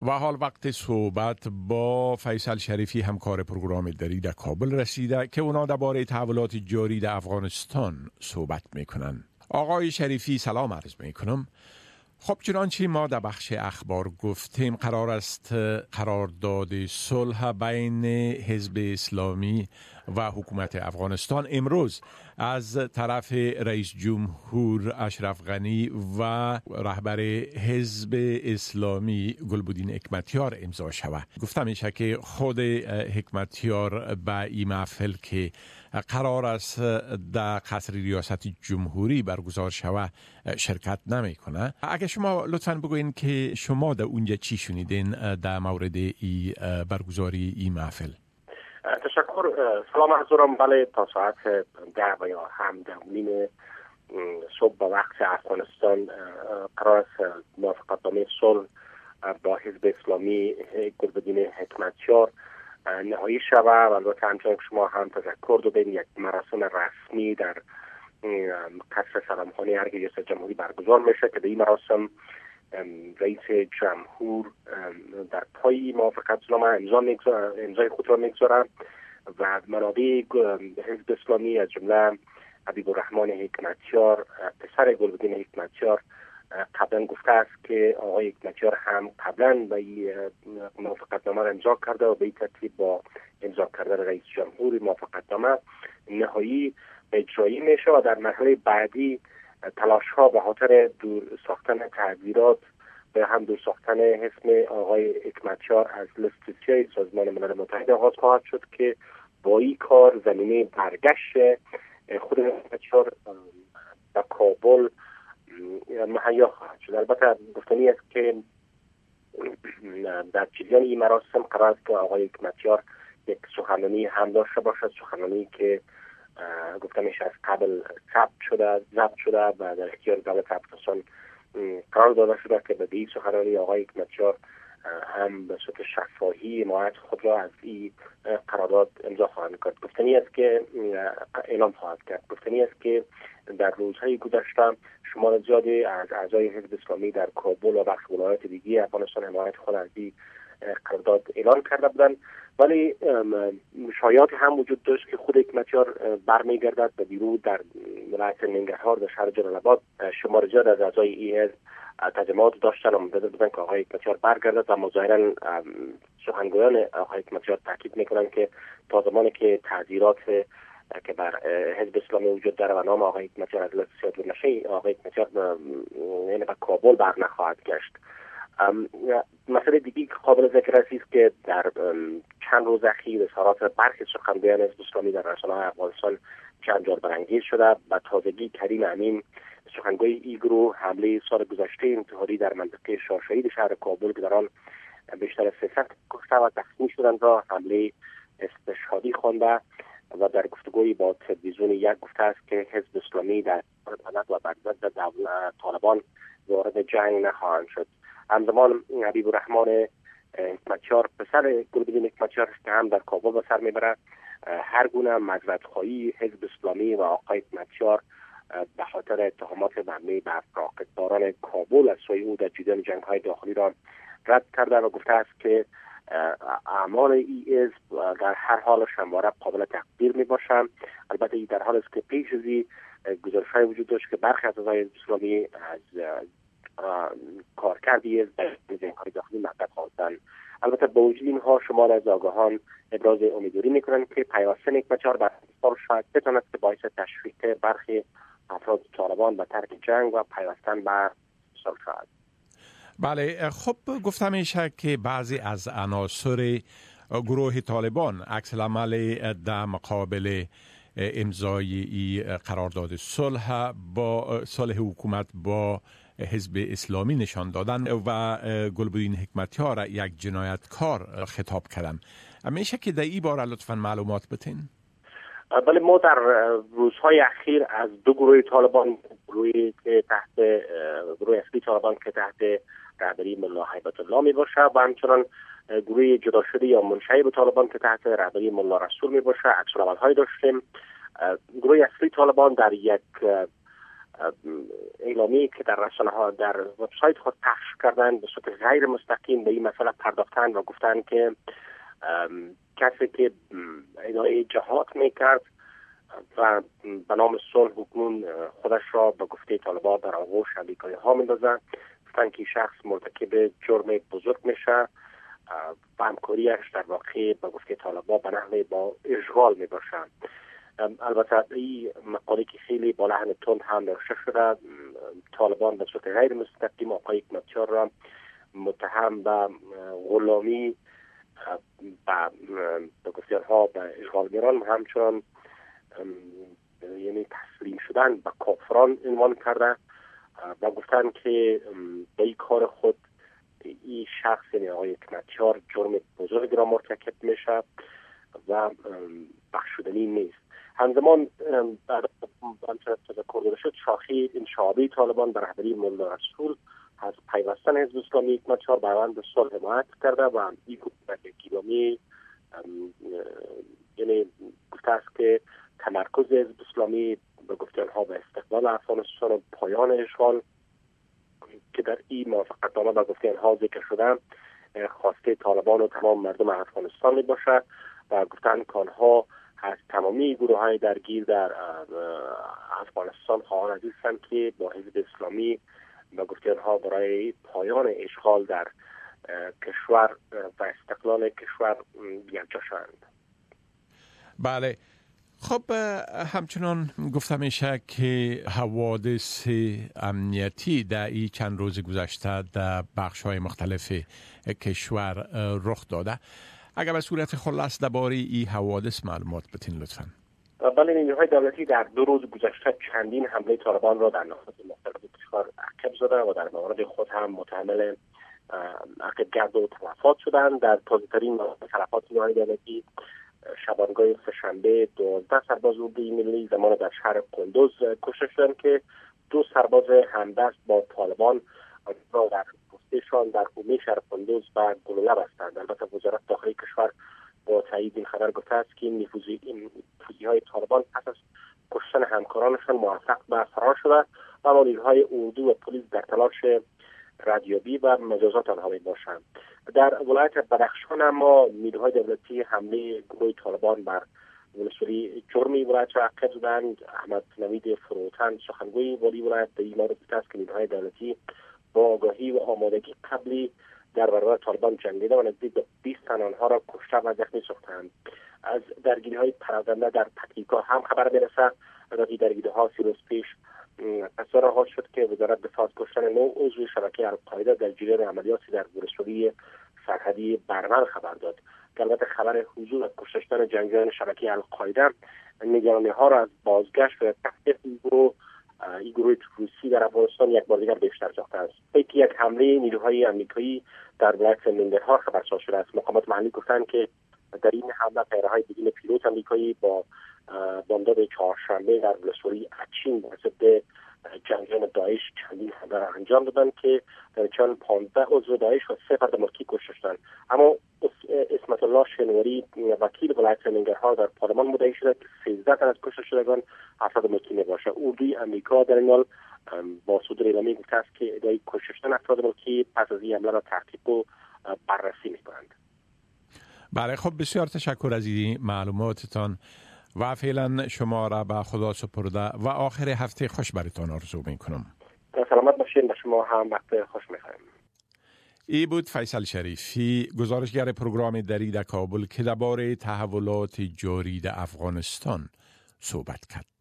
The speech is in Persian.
و حال وقت صحبت با فیصل شریفی همکار پروگرام دری در کابل رسیده که اونا درباره تحولات جاری در افغانستان صحبت میکنن. آقای شریفی سلام عرض میکنم. خب چنانچه ما در بخش اخبار گفتیم قرار است قرارداد صلح بین حزب اسلامی و حکومت افغانستان امروز از طرف رئیس جمهور اشرف غنی و رهبر حزب اسلامی گلبدین حکمتیار امضا شود. گفتم میشه که خود حکمتیار به این محفل که قرار است در قصر ریاست جمهوری برگزار شود شرکت نمیکنه. اگه شما لطفاً بگوین که شما در اونجا چی شنیدین در مورد ای برگزاری این محفل؟ تشکر. سلام حضورم. بله، تا ساعت 10 و یا هم 10:30 صبح به وقت افغانستان قرار است موافقتنامه صلح با حزب اسلامی گلبدین حکمتیار نهایی شود و البته همچنان که شما هم تذکر دادین یک مراسم رسمی در قصر سلامخانه ارگ ریاست جمهوری برگزار میشه که در این مراسم رئیس جمهور در پای موافقتنامه امضای خود را میگذارد و منابع حزب اسلامی از جمله حبیب الرحمن حکمتیار پسر گلبدین حکمتیار قبلا گفته است که آقای حکمتیار هم قبلا به این موافقتنامه را امضا کرده و به این ترتیب با امضا کردن رئیس جمهور موافقتنامه نهایی اجرایی میشه و در مرحله بعدی تلاش ها به خاطر دور ساختن تغییرات به هم دور ساختن اسم آقای حکمتیار از لیست سی سازمان ملل متحد آغاز خواهد شد که با این کار زمینه برگشت خود حکمتیار به کابل مهیا خواهد شد. البته گفتنی است که در جریان این مراسم قرار است که آقای حکمتیار یک سخنرانی هم داشته باشد، سخنرانی که گفته میشه از قبل ضبط شده و در اختیار دولت افغانستان قرار داده شده که به این سخنرانی آقای حکمتیار هم به صورت شفاهی حمایت خود را از این قرارداد امضا خواهند کرد. گفتنی است که اعلام خواهد کرد. گفتنی است که در روزهای گذشته شمار زیادی از اعضای حزب اسلامی در کابل و بخش ولایات دیگه افغانستان حمایت خود از این قرارداد اعلان کرده بودند، ولی شایعات هم وجود داشت که خود حکمتیار برمیگردد به بیرون در ولایت ننگرهار در شهر جلال آباد. شمار زیاد از اعضای این حزب تجمعات داشتن و منتظر بودن که آقای حکمتیار برگردد و مظاهرا سخنگویان آقای حکمتیار تاکید میکنند که تا زمانی که تعذیرات که بر حزب اسلامی وجود داره و نام آقای حکمتیار از لیست سیاه نشه، آقای حکمتیار یعنی به کابل بر نخواهد گشت. مسئله دیگی که قابل ذکر است که در چند روز اخیر اظهارات برخی سخنگویان حزب اسلامی در رسانه‌های افغانستان جنجال برانگیز شده. به تازگی کریم امین سخنگوی این گروه حمله سال گذشته انتحاری در منطقه شاهشهید شهر کابل که در آن بیشتر از 300 کشته و زخمی شدند را حمله استشهادی خوانده و در گفتگویی با تلویزیون یک گفته است که حزب اسلامی در عدالت و بر ضد طالبان وارد جنگ نخواهند شد. همزمان حبیب الرحمن حکمتیار پسر گلبدین حکمتیار که هم در کابل به سر میبرد هر گونه معذرت‌خواهی حزب اسلامی و آقای حکمتیار به خاطر اتهامات مبنی بر راکتباران کابل از سوی او در جریان جنگ‌های داخلی را رد کرده و گفته است که اعمال این حزب در هر حال همواره قابل تقدیر میباشند. البته این در حال است که پیش از این گزارش‌های وجود داشت که برخی از اعضای حزب اسلامی از کارکردی در جنگ‌های داخلی مقطع خواستند. البته با وجود اینها شمار از آگاهان ابراز امیدواری میکنند که پیوستن حکمتیار بر افغانستان شاید بتواند که باعث تشویق برخی افراد طالبان به ترک جنگ و پیوستن بر صلح شود. بله، خب گفتم میشه که بعضی از عناصر گروه طالبان عکس العمل در مقابل امضای قرارداد صلح با صلح حکومت با حزب اسلامی نشان دادن و گلبدین حکمتیار یک جنایتکار خطاب کردن. میشه که در این باره لطفاً معلومات بتین؟ بله، ما در روزهای اخیر از دو گروه طالبان، گروه اصلی طالبان که تحت رهبری ملا هیبت الله می باشه و همچنان گروه جدا شده یا منشعب طالبان که تحت رهبری ملا رسول می باشه عکس‌العمل‌هایی داشتیم. گروه اصلی طالبان در یک اعلامی که در رسانه ها در وبسایت خود پخش کردن به صورت غیر مستقیم به این مسئله پرداختن و گفتن که کسی که ادعای جهاد میکرد و به نام صلح حکمون خودش را به گفته طالبان در آغوش امریکایی ها میندازن، گفتن که شخص مرتکب جرم بزرگ میشه و همکاریش در واقع به گفته طالبان به نحوه با اشغال میباشه. البته این مقاله که خیلی با لحن تند هم نوشته شده، طالبان به صورت غیر مستقیم آقای حکمتیار را متهم به غلامی به گفته آنها به اشغالگران همچنان یعنی تسلیم شدن به کافران عنوان کرده و گفتن که به این کار خود این شخص یعنی آقای حکمتیار جرم بزرگ را مرتکب میشه و بخشودنی نیست. همزمان بعد همچنان تذکر داده شد شاخه انشعابی طالبان به رهبری مولا رسول از پیوستن حزب اسلامی حکمتیار به روند صلح حمایت کرده و این گیلامی یعنی گفته است که تمرکز حزب اسلامی به گفته آنها به استقلال افغانستان و پایان اشغال که در این موافقتنامه به گفته آنها ذکر شده خواسته طالبان و تمام مردم افغانستان می باشد و گفتند که آنها از تمامی گروه های درگیر در افغانستان خواهان هستند که با حزب اسلامی به گفته آنها برای پایان اشغال در کشور و استقلال کشور یکجا شوند. بله. خب همچنان گفته میشه که حوادث امنیتی در این چند روز گذشته در بخش‌های مختلف کشور رخ داده. اگر به صورت خلاص درباره این حوادث معلومات بدین لطفاً. بله، نیروهای دولتی در 2 روز گذشته چندین حمله طالبان را در نقاط مختلف کشور عقب زده و در موارد خود هم متحمل عقبگرد و تلفات شدند. در تازه‌ترین تلفات نیروهای دولتی شبانگاه سه‌شنبه 12 سرباز اردوی ملی زمان در شهر قندوز کشته شدند که 2 سرباز همدست با طالبان را در پستشان در حومه شهر قندوز و گلوله بستند. البته وزارت داخلی کشور با تایید این خبر گفته است که نفوذی‌های طالبان پس از کشتن همکارانشان موفق به فرار شده و نیروهای اردو و پلیس در تلاش ردیابی و مجازات آنها میباشند. در ولایت بدخشان اما نیروهای دولتی حمله گروه طالبان بر ولسوالی جرمی ولایت را عقب زدند. احمد نوید فروتن سخنگوی والی ولایت در این مورد گفته است که نیروهای دولتی با آگاهی و آمادگی قبلی در برابر طالبان جنگیده و نزدیک به 20 تن آنها را کشته و زخمی ساختند. از درگیری‌های پراکنده در پکتیکا هم خبر می‌رسد. از درگیری‌ها 3 روز پیش اصرار آغاز شد که وزارت دفاع از کشتن 9 عضو شبکه القاعده در جریان عملیاتی در ولسوالی سرحدی برمل خبر داد. که البته خبر حضور و کشتن جنگجویان شبکه القاعده نگرانی‌ها را از بازگشت و تحقیق این گروه روسی در افغانستان یک بار دیگر بیشتر ساخته است. یک حمله نیروهای آمریکایی در ولایت ننگرهار خبرساز شده است. مقامات محلی گفتند که در این حمله طیاره‌های بدون پیلوت آمریکایی با بامداد چهارشنبه در ولسوالی اچین ضد جنگجویان داعش چندین حمله را انجام دادند که در چند 15 عضو داعش و 3 فرد ملکی کشته شدند. اما اسمت الله شنواری وکیل ولایت ننگرهار در پارلمان مدعی شده که 13 تن از کشته شدگان افراد ملکی میباشد. اردوی آمریکا در این حال با صدور اعلامیه گفته است که ادعای کشته شدن افراد ملکی پس از این حمله را تحقیق و بررسی میکنند. بله، خب بسیار تشکر از این معلوماتتان و فعلا شما را به خدا سپرده و آخر هفته خوش براتان آرزو میکنم. سلامت باشین. به شما هم وقت خوش میخوایم. ای بود فیصل شریفی، گزارشگر پروگرام دری در کابل که درباره تحولات جاری در افغانستان صحبت کرد.